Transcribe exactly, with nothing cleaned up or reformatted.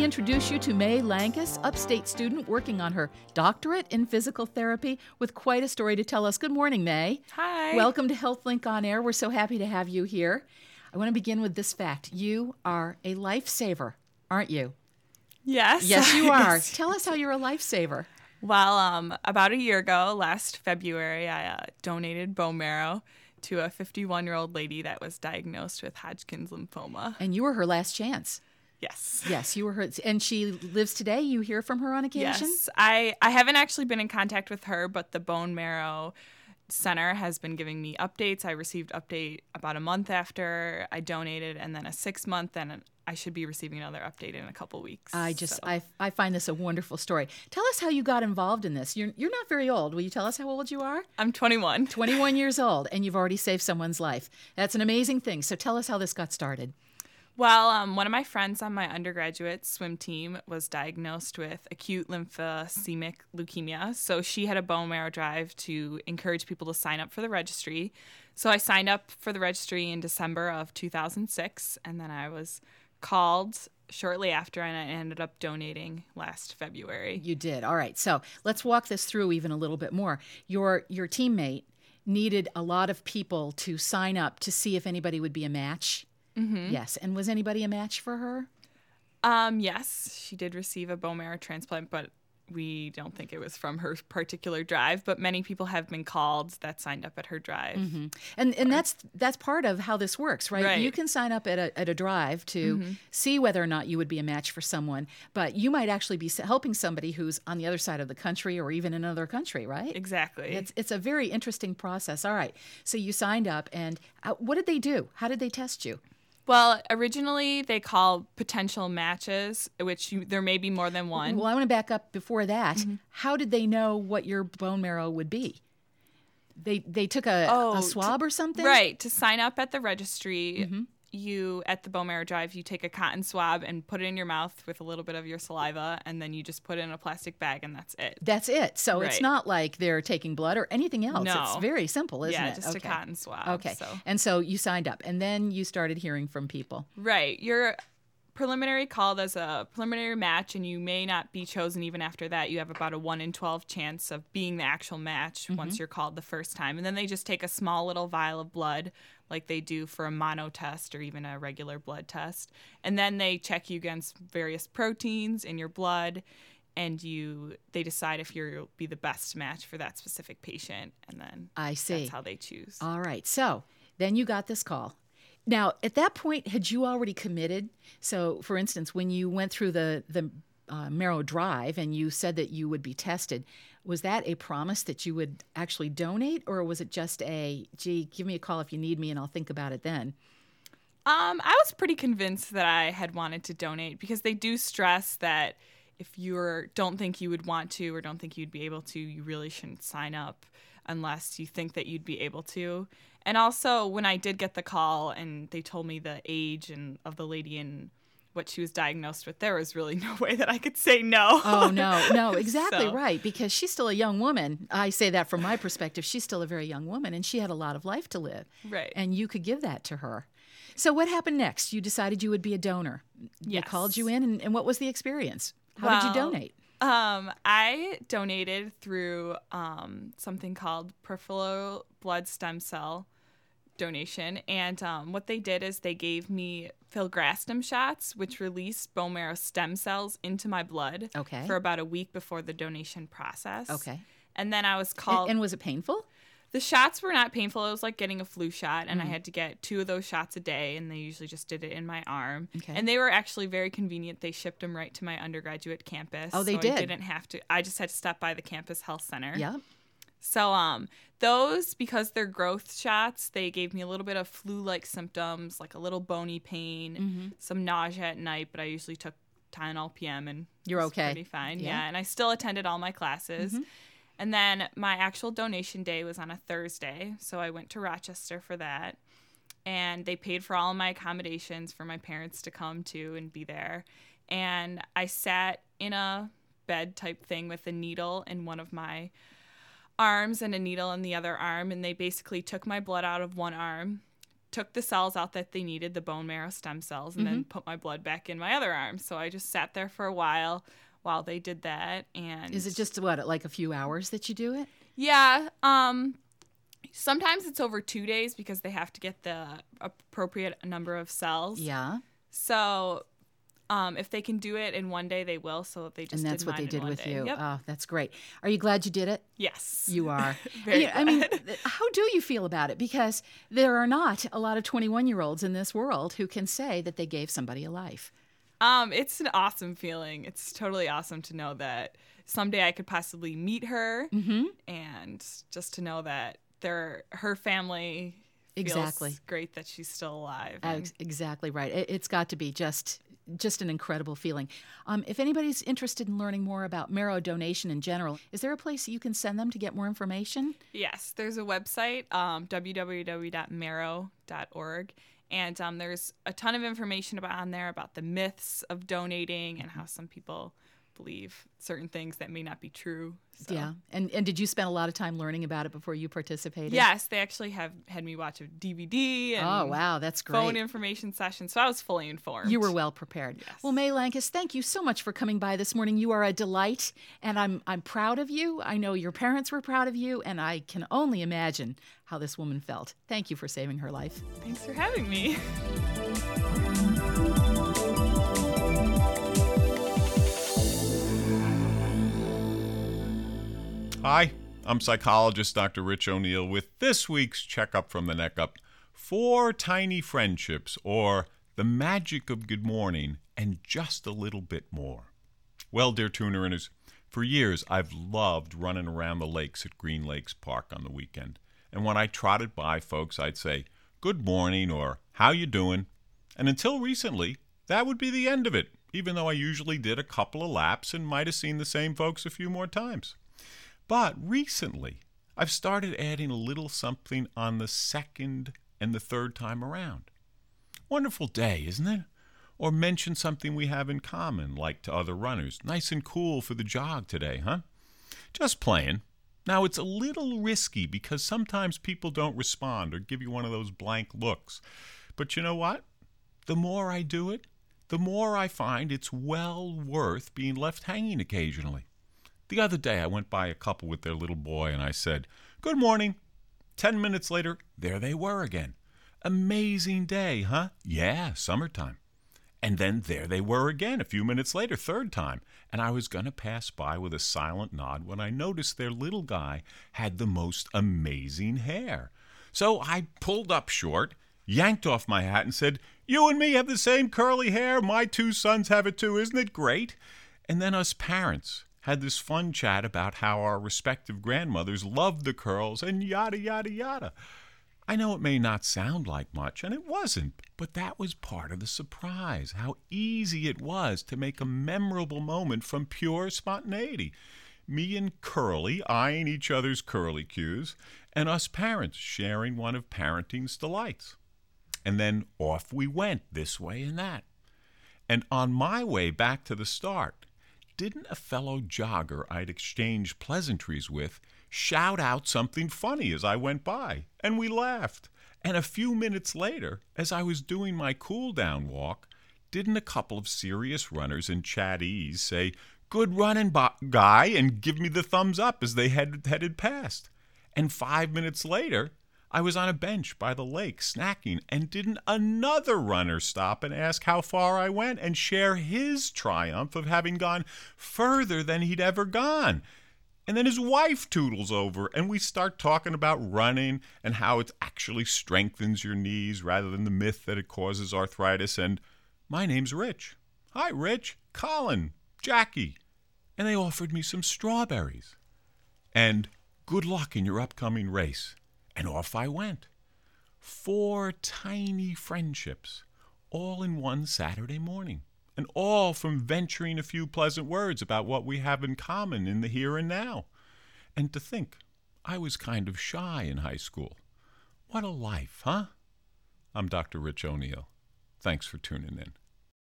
introduce you to May Lankus, upstate student working on her doctorate in physical therapy with quite a story to tell us. Good morning, May. Hi. Welcome to HealthLink On Air. We're so happy to have you here. I want to begin with this fact. You are a lifesaver, aren't you? Yes. Yes, you are. Tell us how you're a lifesaver. Well, um, about a year ago, last February, I uh, donated bone marrow to a fifty-one-year-old lady that was diagnosed with Hodgkin's lymphoma. And you were her last chance. Yes. Yes, you were her. And she lives today? You hear from her on occasion? Yes. I, I haven't actually been in contact with her, but the bone marrow center has been giving me updates. I received update about a month after I donated, and then a six month, and I should be receiving another update in a couple weeks. I just so. I I find this a wonderful story. Tell us how you got involved in this. You're you're not very old. Will you tell us how old you are? I'm twenty-one. twenty-one years old, and you've already saved someone's life. That's an amazing thing. So tell us how this got started. Well, um, one of my friends on my undergraduate swim team was diagnosed with acute lymphocemic leukemia. So she had a bone marrow drive to encourage people to sign up for the registry. So I signed up for the registry in December of two thousand six, and then I was called shortly after, and I ended up donating last February. You did. All right. So let's walk this through even a little bit more. Your your teammate needed a lot of people to sign up to see if anybody would be a match. Mm-hmm. Yes. And was anybody a match for her? Um, yes, she did receive a bone marrow transplant, but we don't think it was from her particular drive. But many people have been called that signed up at her drive. Mm-hmm. And and that's that's part of how this works, right? Right. You can sign up at a, at a drive to Mm-hmm. see whether or not you would be a match for someone, but you might actually be helping somebody who's on the other side of the country or even in another country, right? Exactly. It's it's a very interesting process. All right. So you signed up, and uh, what did they do? How did they test you? Well, originally they call potential matches, which you, there may be more than one. Well, I want to back up before that. Mm-hmm. How did they know what your bone marrow would be? They they took a, Oh, a swab to- or something? Right. To sign up at the registry, Mm-hmm. you, at the bone marrow drive, you take a cotton swab and put it in your mouth with a little bit of your saliva, and then you just put it in a plastic bag, and that's it. That's it. So it's Right. not like they're taking blood or anything else. No. It's very simple, isn't yeah, it? just a cotton swab. Okay. So. And so you signed up, and then you started hearing from people. Right. You're preliminary called as a preliminary match, and you may not be chosen even after that. You have about a one in twelve chance of being the actual match Mm-hmm. once you're called the first time. And then they just take a small little vial of blood like they do for a mono test or even a regular blood test. And then they check you against various proteins in your blood, and you they decide if you'll be the best match for that specific patient. And then I see. that's how they choose. All right. So then you got this call. Now, at that point, had you already committed? So, for instance, when you went through the, the uh, marrow drive and you said that you would be tested, was that a promise that you would actually donate, or was it just a, gee, give me a call if you need me and I'll think about it then? Um, I was pretty convinced that I had wanted to donate because they do stress that if you don't think you would want to or don't think you'd be able to, you really shouldn't sign up unless you think that you'd be able to. And also, when I did get the call and they told me the age and of the lady and what she was diagnosed with, there was really no way that I could say no. Oh, no, no, exactly So- right, because she's still a young woman. I say that from my perspective. She's still a very young woman, and she had a lot of life to live. Right. And you could give that to her. So what happened next? You decided you would be a donor. They Yes. called you in, and, and what was the experience? How did you Well, donate? Um, I donated through um, something called peripheral blood stem cell donation, and um, what they did is they gave me filgrastim shots, which released bone marrow stem cells into my blood Okay. for about a week before the donation process. Okay. And then I was And, called. and was it painful? The shots were not painful. It was like getting a flu shot, and Mm. I had to get two of those shots a day, and they usually just did it in my arm. Okay. And they were actually very convenient. They shipped them right to my undergraduate campus. Oh, they so did? I didn't have to. I just had to stop by the campus health center. Yeah. So um, those, because they're growth shots, they gave me a little bit of flu-like symptoms, like a little bony pain, Mm-hmm. some nausea at night, but I usually took Tylenol P M and You're it was okay. pretty fine. Yeah. Yeah. And I still attended all my classes. Mm-hmm. And then my actual donation day was on a Thursday, so I went to Rochester for that. And they paid for all of my accommodations for my parents to come to and be there. And I sat in a bed type thing with a needle in one of my arms and a needle in the other arm, and they basically took my blood out of one arm, took the cells out that they needed, the bone marrow stem cells, and Mm-hmm. then put my blood back in my other arm. So I just sat there for a while while they did that. And Is it just, what, like a few hours that you do it? Yeah. Um, sometimes it's over two days because they have to get the appropriate number of cells. Yeah. So um, if they can do it in one day, they will. So they just And that's did what mine they in did one with day. you. Yep. Oh, that's great. Are you glad you did it? Yes. You are. Very You- I mean, glad. th- how do you feel about it? Because there are not a lot of twenty-one-year-olds in this world who can say that they gave somebody a life. Um, it's an awesome feeling. It's totally awesome to know that someday I could possibly meet her, Mm-hmm. and just to know that they're, her family feels Exactly. great that she's still alive. Uh, And ex- exactly right. It, it's got to be just just an incredible feeling. Um, if anybody's interested in learning more about marrow donation in general, is there a place you can send them to get more information? yes, there's a website, um, w w w dot marrow dot org. And um, there's a ton of information about on there about the myths of donating and how some people believe certain things that may not be true. So. Yeah. And and did you spend a lot of time learning about it before you participated? Yes, they actually have had me watch a D V D and Oh, wow. That's great. phone information session, so I was fully informed. You were well prepared. Yes. Well, May Lankus, thank you so much for coming by this morning. You are a delight, and I'm I'm proud of you. I know your parents were proud of you, and I can only imagine how this woman felt. Thank you for saving her life. Thanks for having me. Hi, I'm psychologist Doctor Rich O'Neill with this week's Checkup from the Neck Up. Four tiny friendships, or the magic of good morning, and just a little bit more. Well, dear tunerinners, for years I've loved running around the lakes at Green Lakes Park on the weekend. And when I trotted by folks, I'd say, good morning, or how you doing? And until recently, that would be the end of it, even though I usually did a couple of laps and might have seen the same folks a few more times. But recently, I've started adding a little something on the second and the third time around. Wonderful day, isn't it? Or mention something we have in common, like to other runners. Nice and cool for the jog today, huh? Just playing. Now, it's a little risky because sometimes people don't respond or give you one of those blank looks. But you know what? The more I do it, the more I find it's well worth being left hanging occasionally. The other day, I went by a couple with their little boy, and I said, good morning. Ten minutes later, there they were again. Amazing day, huh? Yeah, summertime. And then there they were again a few minutes later, third time. And I was going to pass by with a silent nod when I noticed their little guy had the most amazing hair. So I pulled up short, yanked off my hat, and said, you and me have the same curly hair. My two sons have it too. Isn't it great? And then us parents had this fun chat about how our respective grandmothers loved the curls and yada, yada, yada. I know it may not sound like much, and it wasn't, but that was part of the surprise, how easy it was to make a memorable moment from pure spontaneity. Me and Curly eyeing each other's curlicues, and us parents sharing one of parenting's delights. And then off we went, this way and that. And on my way back to the start, didn't a fellow jogger I'd exchanged pleasantries with shout out something funny as I went by, and we laughed. And a few minutes later, as I was doing my cool-down walk, didn't a couple of serious runners and chattees say, good running, bo- guy, and give me the thumbs up as they head- headed past? And five minutes later, I was on a bench by the lake snacking, and didn't another runner stop and ask how far I went and share his triumph of having gone further than he'd ever gone? And then his wife toodles over, and we start talking about running and how it actually strengthens your knees rather than the myth that it causes arthritis. And my name's Rich. Hi, Rich. Colin. Jackie. And they offered me some strawberries. And good luck in your upcoming race. And off I went. Four tiny friendships, all in one Saturday morning. And all from venturing a few pleasant words about what we have in common in the here and now. And to think, I was kind of shy in high school. What a life, huh? I'm Doctor Rich O'Neill. Thanks for tuning in.